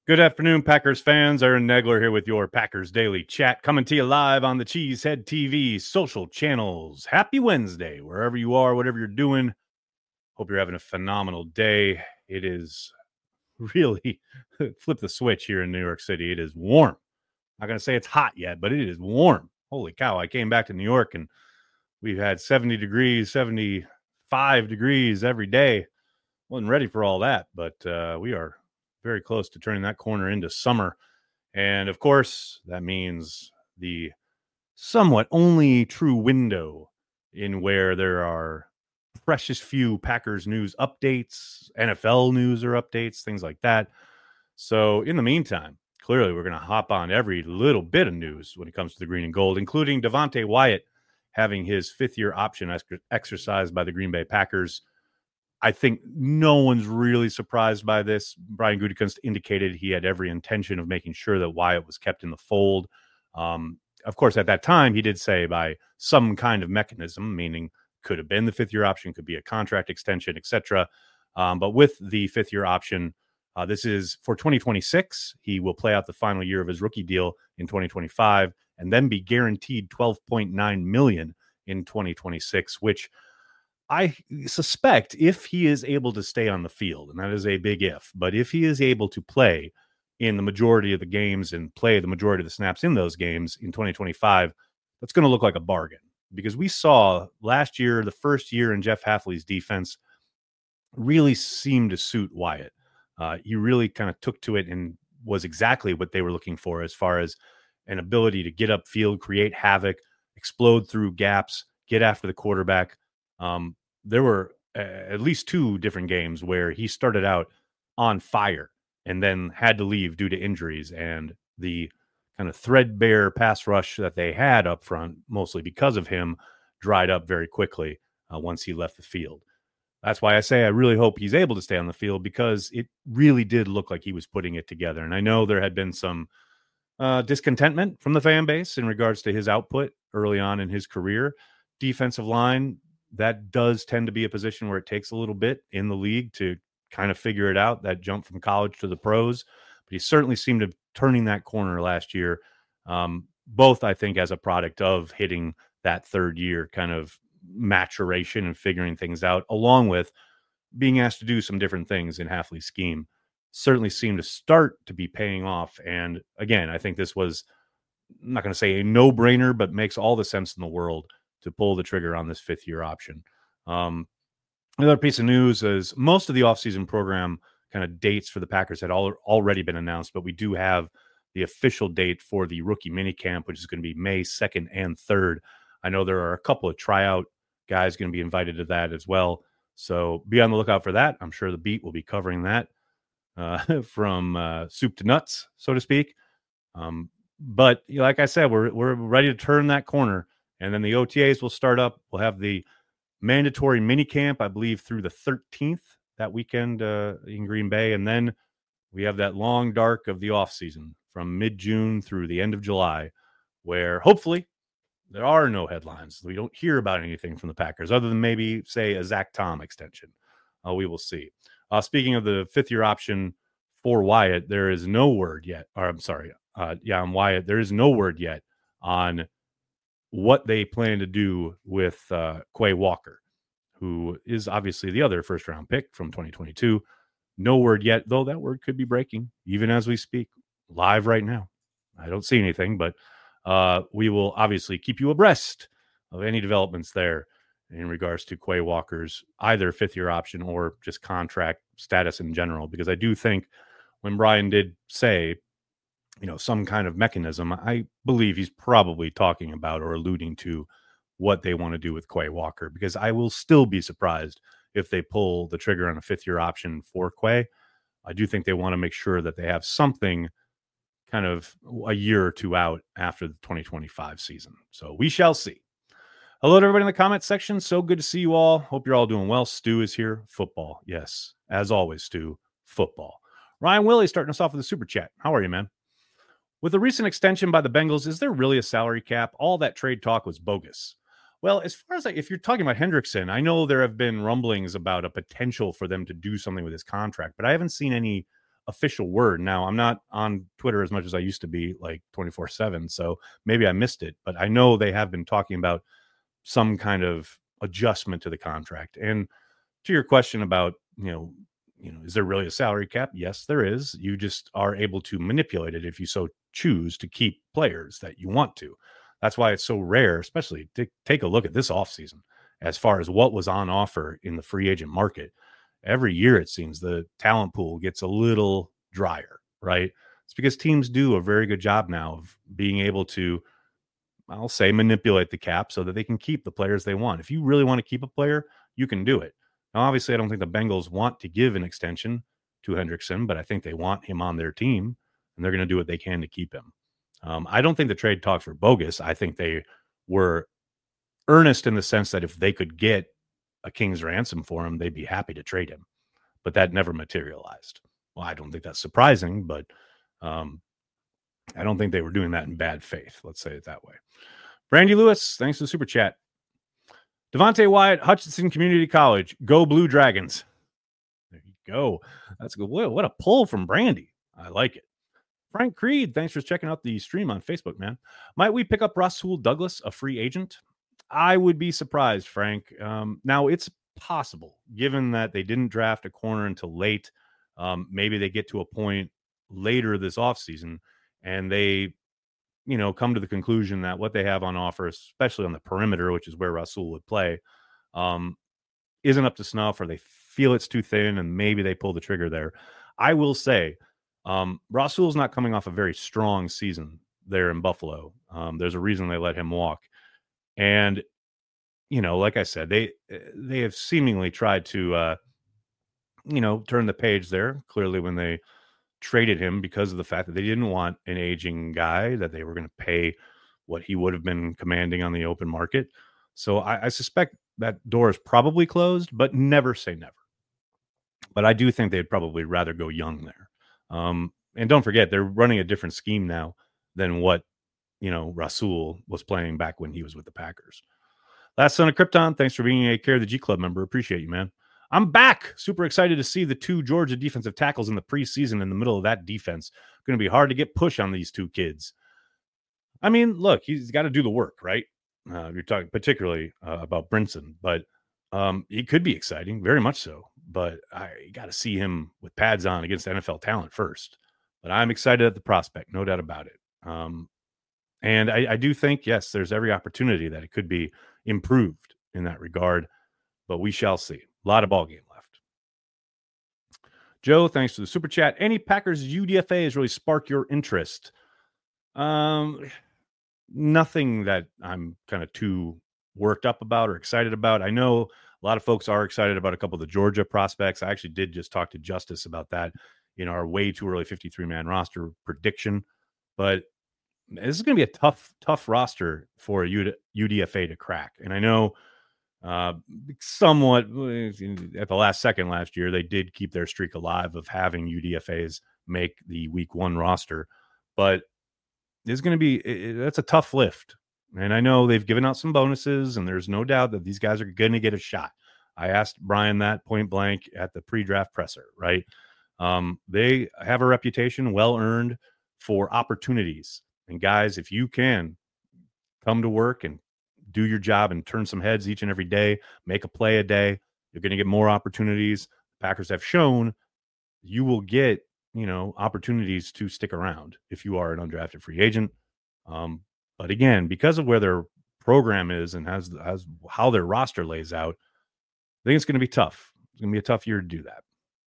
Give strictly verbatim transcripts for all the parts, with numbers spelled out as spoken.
Good afternoon, Packers fans. Aaron Negler here with your Packers Daily Chat, coming to you live on the Cheesehead T V social channels. Happy Wednesday, wherever you are, whatever you're doing. Hope you're having a phenomenal day. It is really flip the switch here in New York City. It is warm. I'm not going to say it's hot yet, but it is warm. Holy cow. I came back to New York and we've had seventy degrees, seventy-five degrees every day. Wasn't ready for all that, but uh, we are very close to turning that corner into summer. And of course, that means the somewhat only true window in where there are precious few Packers news updates, N F L news or updates, things like that. So in the meantime, clearly we're going to hop on every little bit of news when it comes to the green and gold, including Devontae Wyatt having his fifth year option ex- exercised by the Green Bay Packers. I think no one's really surprised by this. Brian Gutekunst indicated he had every intention of making sure that Wyatt was kept in the fold. Um, of course, at that time, he did say by some kind of mechanism, meaning could have been the fifth-year option, could be a contract extension, et cetera. Um, but with the fifth-year option, uh, this is for twenty twenty-six. He will play out the final year of his rookie deal in twenty twenty-five and then be guaranteed twelve point nine million dollars in twenty twenty-six, which I suspect if he is able to stay on the field, and that is a big if, but if he is able to play in the majority of the games and play the majority of the snaps in those games in twenty twenty-five, that's going to look like a bargain. Because we saw last year, the first year in Jeff Hafley's defense really seemed to suit Wyatt. Uh, he really kind of took to it and was exactly what they were looking for as far as an ability to get upfield, create havoc, explode through gaps, get after the quarterback. Um, there were uh, at least two different games where he started out on fire and then had to leave due to injuries, and the kind of threadbare pass rush that they had up front, mostly because of him, dried up very quickly uh, once he left the field. That's why I say I really hope he's able to stay on the field, because it really did look like he was putting it together. And I know there had been some uh, discontentment from the fan base in regards to his output early on in his career. Defensive line, that does tend to be a position where it takes a little bit in the league to kind of figure it out, that jump from college to the pros. But he certainly seemed to turning that corner last year, um, both, I think, as a product of hitting that third year kind of maturation and figuring things out, along with being asked to do some different things in Hafley's scheme. Certainly seemed to start to be paying off. And again, I think this was, I'm not going to say a no-brainer, but makes all the sense in the world to pull the trigger on this fifth year option. Um, another piece of news is most of the offseason program kind of dates for the Packers had all, already been announced, but we do have the official date for the rookie minicamp, which is going to be May second and third. I know there are a couple of tryout guys going to be invited to that as well. So be on the lookout for that. I'm sure the beat will be covering that uh, from uh, soup to nuts, so to speak. Um, but like I said, we're we're ready to turn that corner. And then the O T As will start up. We'll have the mandatory mini camp, I believe, through the thirteenth that weekend uh, in Green Bay. And then we have that long dark of the offseason from mid-June through the end of July, where hopefully there are no headlines. We don't hear about anything from the Packers other than maybe, say, a Zach Tom extension. Uh, we will see. Uh, speaking of the fifth-year option for Wyatt, there is no word yet. Or I'm sorry. Uh, yeah, on Wyatt, there is no word yet on what they plan to do with uh, Quay Walker, who is obviously the other first-round pick from twenty twenty-two. No word yet, though that word could be breaking even as we speak, live right now. I don't see anything, but uh, we will obviously keep you abreast of any developments there in regards to Quay Walker's either fifth-year option or just contract status in general, because I do think when Brian did say, you know, some kind of mechanism, I believe he's probably talking about or alluding to what they want to do with Quay Walker, because I will still be surprised if they pull the trigger on a fifth year option for Quay. I do think they want to make sure that they have something kind of a year or two out after the twenty twenty-five season. So we shall see. Hello to everybody in the comment section. So good to see you all. Hope you're all doing well. Stu is here. Football. Yes. As always, Stu, football. Ryan Willie starting us off with a super chat. How are you, man? With the recent extension by the Bengals, is there really a salary cap? All that trade talk was bogus. Well, as far as, like, if you're talking about Hendrickson, I know there have been rumblings about a potential for them to do something with his contract, but I haven't seen any official word. Now, I'm not on Twitter as much as I used to be, like twenty-four seven, so maybe I missed it, but I know they have been talking about some kind of adjustment to the contract. And to your question about, you know, you know, is there really a salary cap? Yes, there is. You just are able to manipulate it if you so choose to keep players that you want to. That's why it's so rare, especially to take a look at this offseason as far as what was on offer in the free agent market. Every year, it seems the talent pool gets a little drier, right? It's because teams do a very good job now of being able to, I'll say, manipulate the cap so that they can keep the players they want. If you really want to keep a player, you can do it. Now, obviously, I don't think the Bengals want to give an extension to Hendrickson, but I think they want him on their team, and they're going to do what they can to keep him. Um, I don't think the trade talks were bogus. I think they were earnest in the sense that if they could get a king's ransom for him, they'd be happy to trade him. But that never materialized. Well, I don't think that's surprising, but um, I don't think they were doing that in bad faith. Let's say it that way. Brandy Lewis, thanks to the super chat. Devontae Wyatt, Hutchinson Community College. Go Blue Dragons. There you go. That's good. What a pull from Brandy. I like it. Frank Creed, thanks for checking out the stream on Facebook, man. Might we pick up Rasul Douglas, a free agent? I would be surprised, Frank. Um, now, it's possible, given that they didn't draft a corner until late. Um, maybe they get to a point later this offseason and they, you know, come to the conclusion that what they have on offer, especially on the perimeter, which is where Rasul would play, um, isn't up to snuff, or they feel it's too thin and maybe they pull the trigger there. I will say, um, Rasul's not coming off a very strong season there in Buffalo. Um, there's a reason they let him walk. And, you know, like I said, they they have seemingly tried to, uh, you know, turn the page there, clearly, when they traded him, because of the fact that they didn't want an aging guy, that they were going to pay what he would have been commanding on the open market. So I, I suspect that door is probably closed, but never say never. But I do think they'd probably rather go young there. Um, and don't forget, they're running a different scheme now than what, you know, Rasul was playing back when he was with the Packers. Last Son of Krypton, thanks for being a Care of the G Club member. Appreciate you, man. I'm back. Super excited to see the two Georgia defensive tackles in the preseason in the middle of that defense. Going to be hard to get push on these two kids. I mean, look, he's got to do the work, right? Uh, you're talking particularly uh, about Brinson, but um, he could be exciting, very much so. But I got to see him with pads on against N F L talent first. But I'm excited at the prospect, no doubt about it. Um, and I, I do think, yes, there's every opportunity that it could be improved in that regard, but we shall see. A lot of ball game left. Joe, thanks for the super chat. Any Packers U D F As really spark your interest? Um, nothing that I'm kind of too worked up about or excited about. I know a lot of folks are excited about a couple of the Georgia prospects. I actually did just talk to Justice about that in our way too early fifty-three man roster prediction. But this is going to be a tough, tough roster for a U D F A to crack. And I know uh, somewhat at the last second last year, they did keep their streak alive of having U D F As make the week one roster. But it's going to be, it, that's a tough lift. And I know they've given out some bonuses, and there's no doubt that these guys are going to get a shot. I asked Brian that point blank at the pre-draft presser, right? Um, they have a reputation well earned for opportunities. And guys, if you can come to work and do your job and turn some heads each and every day, make a play a day, you're going to get more opportunities. The Packers have shown you will get, you know, opportunities to stick around if you are an undrafted free agent. Um, but again, because of where their program is and has, has how their roster lays out, I think it's going to be tough. It's going to be a tough year to do that.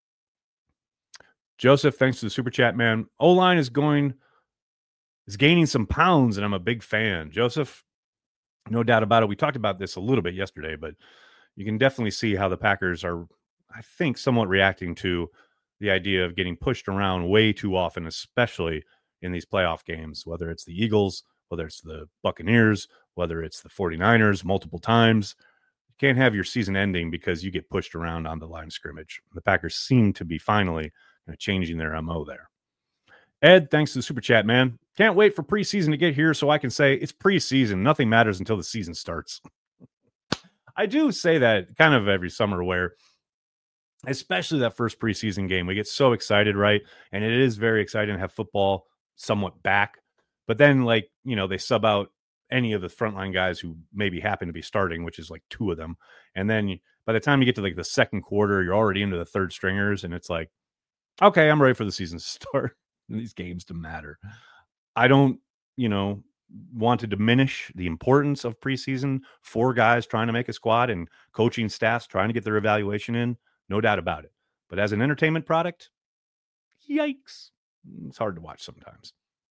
Joseph, thanks to the super chat, man. O-line is going, is gaining some pounds, and I'm a big fan. Joseph, no doubt about it. We talked about this a little bit yesterday, but you can definitely see how the Packers are, I think, somewhat reacting to the idea of getting pushed around way too often, especially in these playoff games, whether it's the Eagles, whether it's the Buccaneers, whether it's the 49ers multiple times. You can't have your season ending because you get pushed around on the line of scrimmage. The Packers seem to be finally changing their M O there. Ed, thanks to the super chat, man. Can't wait for preseason to get here so I can say it's preseason. Nothing matters until the season starts. I do say that kind of every summer, where especially that first preseason game. We get so excited, right? And it is very exciting to have football somewhat back. But then, like, you know, they sub out any of the frontline guys who maybe happen to be starting, which is like two of them. And then by the time you get to like the second quarter, you're already into the third stringers. And it's like, okay, I'm ready for the season to start and these games to matter. I don't, you know, want to diminish the importance of preseason for guys trying to make a squad and coaching staffs trying to get their evaluation in. No doubt about it. But as an entertainment product, yikes. It's hard to watch sometimes.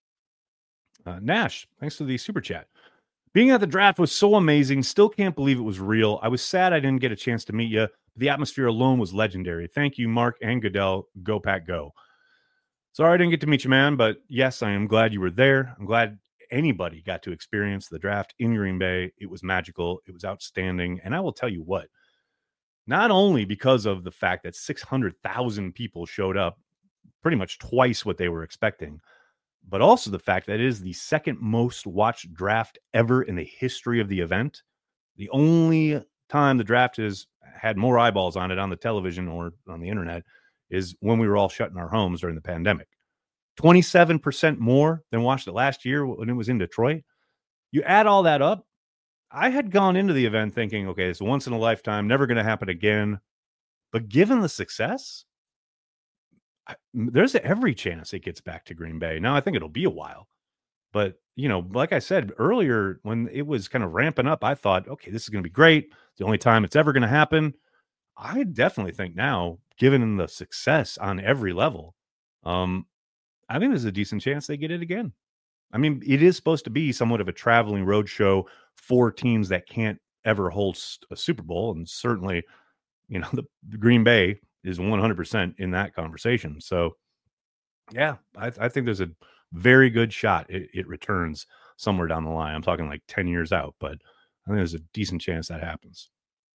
Uh, Nash, thanks for the super chat. Being at the draft was so amazing. Still can't believe it was real. I was sad I didn't get a chance to meet you. The atmosphere alone was legendary. Thank you, Mark and Goodell. Go Pack Go. Sorry I didn't get to meet you, man, but yes, I am glad you were there. I'm glad anybody got to experience the draft in Green Bay. It was magical. It was outstanding. And I will tell you what, not only because of the fact that six hundred thousand people showed up, pretty much twice what they were expecting, but also the fact that it is the second most watched draft ever in the history of the event. The only time the draft has had more eyeballs on it on the television or on the internet is when we were all shut in our homes during the pandemic. twenty-seven percent more than watched it last year when it was in Detroit. You add all that up, I had gone into the event thinking, okay, it's once in a lifetime, never going to happen again. But given the success, I, there's every chance it gets back to Green Bay. Now, I think it'll be a while. But, you know, like I said earlier, when it was kind of ramping up, I thought, okay, this is going to be great. It's the only time it's ever going to happen. I definitely think now, given the success on every level, um, I think there's a decent chance they get it again. I mean, it is supposed to be somewhat of a traveling road show for teams that can't ever hold a Super Bowl. And certainly, you know, the, the Green Bay is one hundred percent in that conversation. So, yeah, I, I think there's a very good shot it, it returns somewhere down the line. I'm talking like ten years out, but I think there's a decent chance that happens.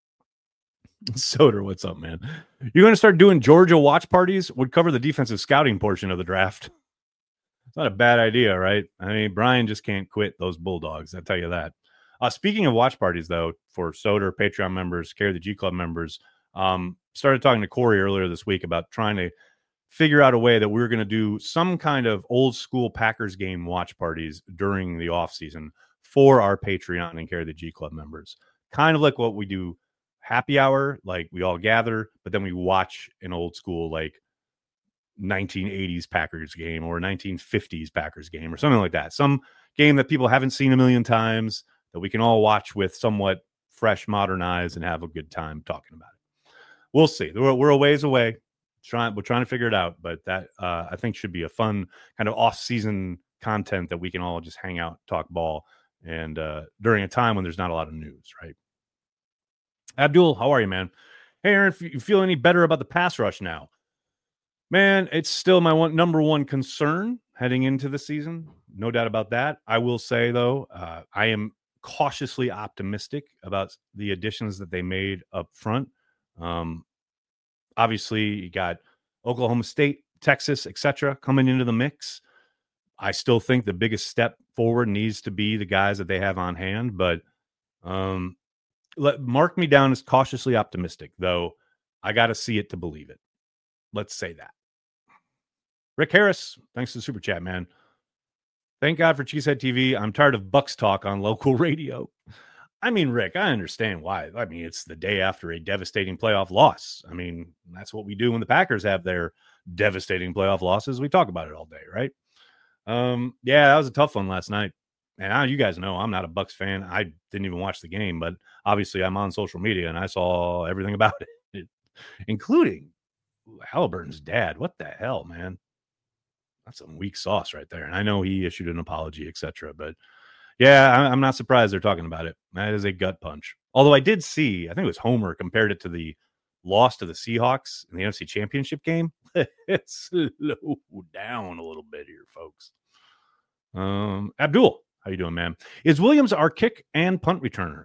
Soder, what's up, man? You're going to start doing Georgia watch parties? Would cover the defensive scouting portion of the draft. It's not a bad idea, right? I mean, Brian just can't quit those Bulldogs. I'll tell you that. Uh, speaking of watch parties, though, for Soder, Patreon members, Carry the G Club members, um, started talking to Corey earlier this week about trying to figure out a way that we we're going to do some kind of old school Packers game watch parties during the off season for our Patreon and Carry the G Club members. Kind of like what we do happy hour, like we all gather, but then we watch an old school, like nineteen eighties Packers game or nineteen fifties Packers game or something like that. Some game that people haven't seen a million times that we can all watch with somewhat fresh, modern eyes and have a good time talking about it. We'll see. We're, we're a ways away. Trying, we're trying to figure it out, but that uh, I think should be a fun kind of off-season content that we can all just hang out, talk ball, and uh, during a time when there's not a lot of news, right? Abdul, how are you, man? Hey, Aaron, if you feel any better about the pass rush now? Man, it's still my one number one concern heading into the season. No doubt about that. I will say, though, uh, I am cautiously optimistic about the additions that they made up front. Um, obviously, you got Oklahoma State, Texas, et cetera coming into the mix. I still think the biggest step forward needs to be the guys that they have on hand, but um, let mark me down as cautiously optimistic, though I got to see it to believe it. Let's say that. Rick Harris, thanks to the super chat, man. Thank God for Cheesehead T V. I'm tired of Bucks talk on local radio. I mean, Rick, I understand why. I mean, it's the day after a devastating playoff loss. I mean, that's what we do when the Packers have their devastating playoff losses. We talk about it all day, right? Um, yeah, that was a tough one last night. And I, you guys know I'm not a Bucks fan. I didn't even watch the game, but obviously I'm on social media and I saw everything about it, including Halliburton's dad. What the hell, man? That's some weak sauce right there. And I know he issued an apology, et cetera. But yeah, I'm not surprised they're talking about it. That is a gut punch. Although I did see, I think it was Homer compared it to the loss to the Seahawks in the N F C Championship game. It's slow down a little bit here, folks. Um, Abdul, how you doing, man? Is Williams our kick and punt returner?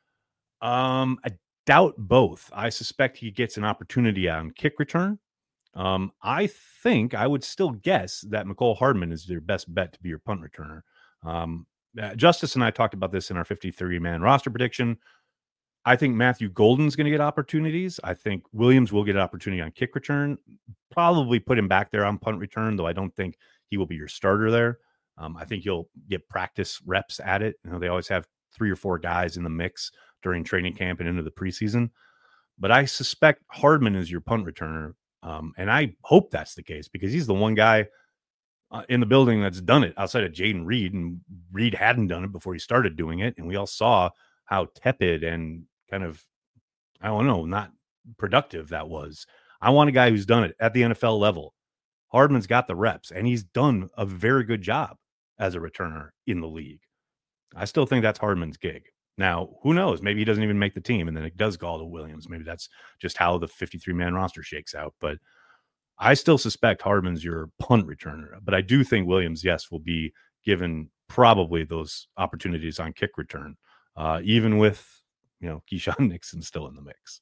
Um, I doubt both. I suspect he gets an opportunity on kick return. Um, I think I would still guess that Mecole Hardman is your best bet to be your punt returner. Um, uh, Justice and I talked about this in our fifty-three man roster prediction. I think Matthew Golden's going to get opportunities. I think Williams will get an opportunity on kick return. Probably put him back there on punt return, though I don't think he will be your starter there. Um, I think he'll get practice reps at it. You know, they always have three or four guys in the mix during training camp and into the preseason. But I suspect Hardman is your punt returner. Um, and I hope that's the case because he's the one guy uh, in the building that's done it outside of Jaden Reed. And Reed hadn't done it before he started doing it. And we all saw how tepid and kind of, I don't know, not productive that was. I want a guy who's done it at the N F L level. Hardman's got the reps, and he's done a very good job as a returner in the league. I still think that's Hardman's gig. Now, who knows? Maybe he doesn't even make the team, and then it does go to Williams. Maybe that's just how the fifty-three man roster shakes out. But I still suspect Hardman's your punt returner. But I do think Williams, yes, will be given probably those opportunities on kick return, uh, even with, you know, Keyshawn Nixon still in the mix.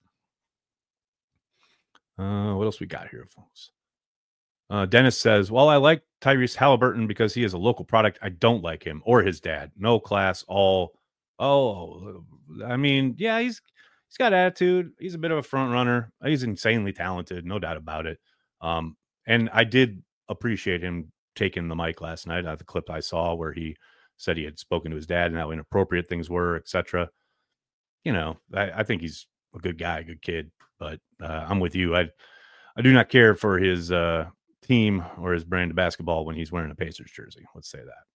Uh, what else we got here, folks? Uh, Dennis says, well, I like Tyrese Halliburton because he is a local product. I don't like him or his dad. No class, all. Oh, I mean, yeah, he's he's got attitude. He's a bit of a front runner. He's insanely talented, no doubt about it. Um, and I did appreciate him taking the mic last night. Uh, the clip I saw where he said he had spoken to his dad and how inappropriate things were, et cetera. You know, I, I think he's a good guy, a good kid, but uh, I'm with you. I I do not care for his uh, team or his brand of basketball when he's wearing a Pacers jersey. Let's say that.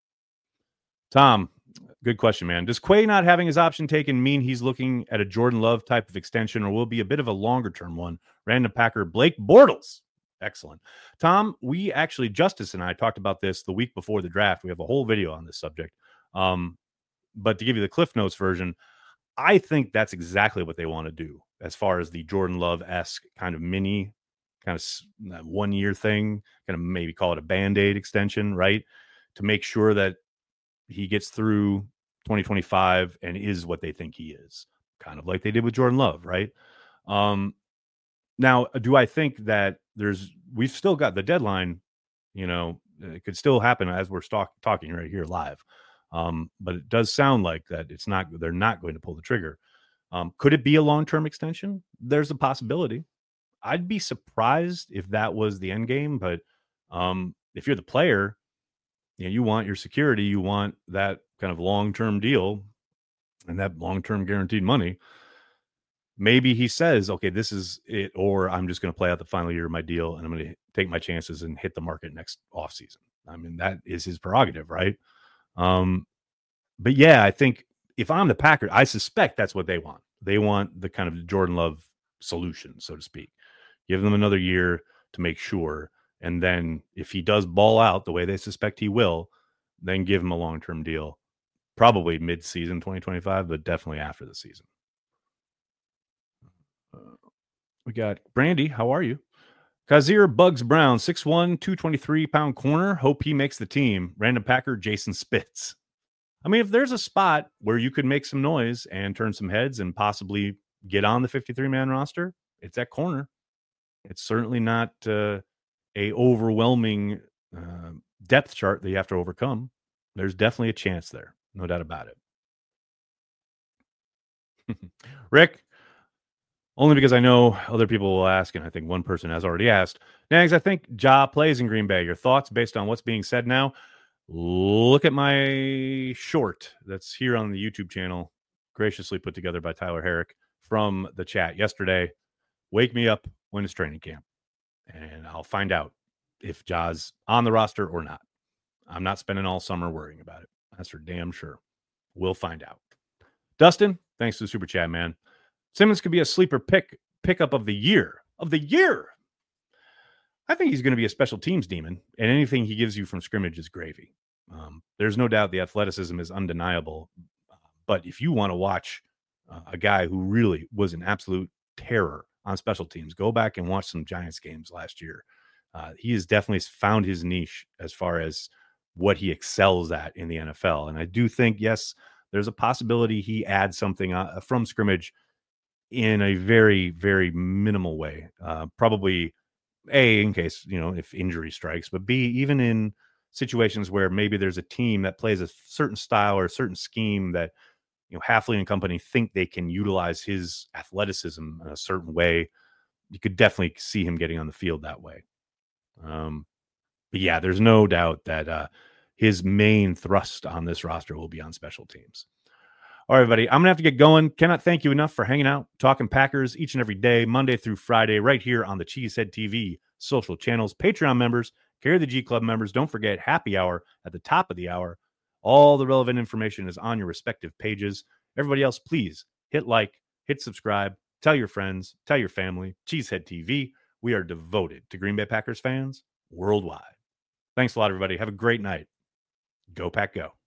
Tom, good question, man. Does Quay not having his option taken mean he's looking at a Jordan Love type of extension or will be a bit of a longer term one? Random Packer Blake Bortles. Excellent. Tom, we actually, Justice and I talked about this the week before the draft. We have a whole video on this subject. Um, but to give you the Cliff Notes version, I think that's exactly what they want to do as far as the Jordan Love-esque kind of mini, kind of one-year thing, kind of maybe call it a Band-Aid extension, right? To make sure that he gets through twenty twenty-five and is what they think he is, kind of like they did with Jordan Love, right? Um, now, do I think that there's, we've still got the deadline, you know, it could still happen as we're talk, talking right here live. Um, but it does sound like that it's not, they're not going to pull the trigger. Um, could it be a long-term extension? There's a possibility. I'd be surprised if that was the end game, but um, if you're the player, you know, you want your security, you want that kind of long-term deal and that long-term guaranteed money. Maybe he says, okay, this is it, or I'm just going to play out the final year of my deal and I'm going to take my chances and hit the market next offseason. I mean, that is his prerogative, right? Um, but yeah, I think if I'm the Packers, I suspect that's what they want. They want the kind of Jordan Love solution, so to speak. Give them another year to make sure. And then if he does ball out the way they suspect he will, then give him a long-term deal, probably mid-season twenty twenty-five, but definitely after the season. Uh, we got Brandy. How are you? Kazir Bugs Brown, six one, two twenty-three pound corner. Hope he makes the team. Random Packer, Jason Spitz. I mean, if there's a spot where you could make some noise and turn some heads and possibly get on the fifty-three man roster, it's at corner. It's certainly not uh, a overwhelming uh, depth chart that you have to overcome. There's definitely a chance there. No doubt about it. Rick, only because I know other people will ask, and I think one person has already asked. Nags, I think Ja plays in Green Bay. Your thoughts based on what's being said now? Look at my short that's here on the YouTube channel, graciously put together by Tyler Herrick from the chat yesterday. Wake me up when it's training camp, and I'll find out if Ja's on the roster or not. I'm not spending all summer worrying about it. That's for damn sure. We'll find out. Dustin, thanks to the super chat, man. Simmons could be a sleeper pick pickup of the year. Of the year. I think he's going to be a special teams demon, and anything he gives you from scrimmage is gravy. Um, there's no doubt the athleticism is undeniable. But if you want to watch uh, a guy who really was an absolute terror on special teams, go back and watch some Giants games last year. Uh, he has definitely found his niche as far as what he excels at in the N F L. And I do think, yes, there's a possibility he adds something uh, from scrimmage in a very, very minimal way. Uh, probably A, in case, you know, if injury strikes, but B, even in situations where maybe there's a team that plays a certain style or a certain scheme that you know, Hafley and company think they can utilize his athleticism in a certain way, you could definitely see him getting on the field that way. Um, but yeah, there's no doubt that uh, his main thrust on this roster will be on special teams. All right, everybody, I'm going to have to get going. Cannot thank you enough for hanging out, talking Packers each and every day, Monday through Friday, right here on the Cheesehead T V social channels. Patreon members, Carry the G Club members, don't forget happy hour at the top of the hour. All the relevant information is on your respective pages. Everybody else, please hit like, hit subscribe, tell your friends, tell your family. Cheesehead T V, we are devoted to Green Bay Packers fans worldwide. Thanks a lot, everybody. Have a great night. Go Pack Go.